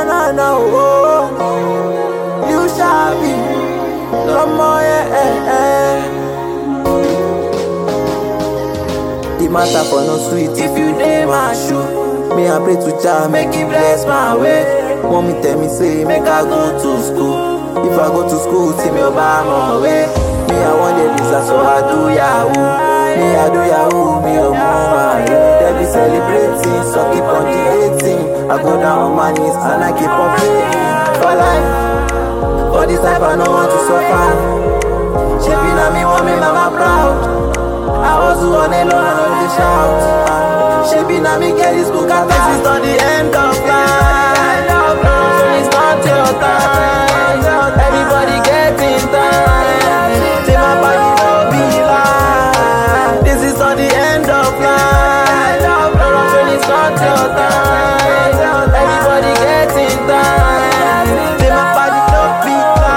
na, oh. You shall be. Come on, The matter for no sweet if you dey my shoe. Me I pray to Jah make He bless my way. Mommy tell me say make I go to school. If I go to school, see me over my way. Me I want the visa so I do Yahoo. Me I do Yahoo, me oh mama. They be celebrating, so keep on debating. I go down on my knees and I keep on praying for life. For this life I no want to suffer. Shaping at me want me mama proud. I was on alone, I know they shout. Shaping at me get this book and this is not the end of life. So it's not your time. Everybody getting time. Say my body don't be life. This is not the end of life. So it's not your time. Everybody getting time. Say my body don't be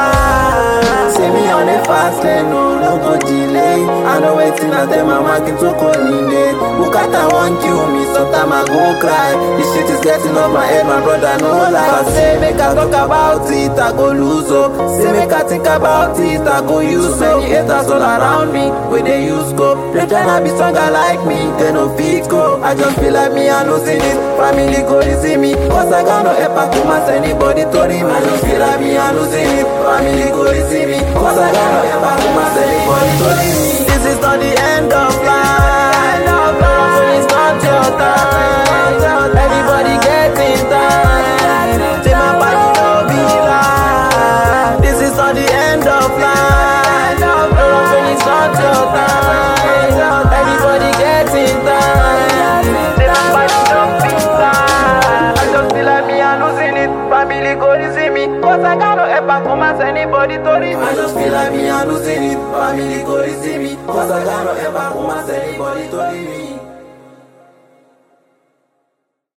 life. Say me on the fast lane, no go delay. I know waiting at them, I'm working to call in it. Bukata won't kill me, sometimes I go cry. This shit is getting off my head, my brother, no lie. Say make I talk about it, I go lose up. Say make I think about it, I go use up. Many haters all around me, where they use scope. They tryna be stronger like me, they no fit go. I just feel like me, I'm losing it. Family go to see me, cause I got no help, I come as anybody told him. I just feel like me, I'm losing it. Family go to see me, cause I got no help, I come as anybody told him. This is not the end of life. So it's not your time. Everybody getting time. Say my body don't be life. This is not the end of life. So it's not your time. Everybody getting time. Say my body don't be life. I just feel like me, I'm losing it. Family go to see me, cause I got no help, I come as anybody told him. I just feel like me, I'm losing it. Family go to see me, cause I got no help, I come as anybody told me.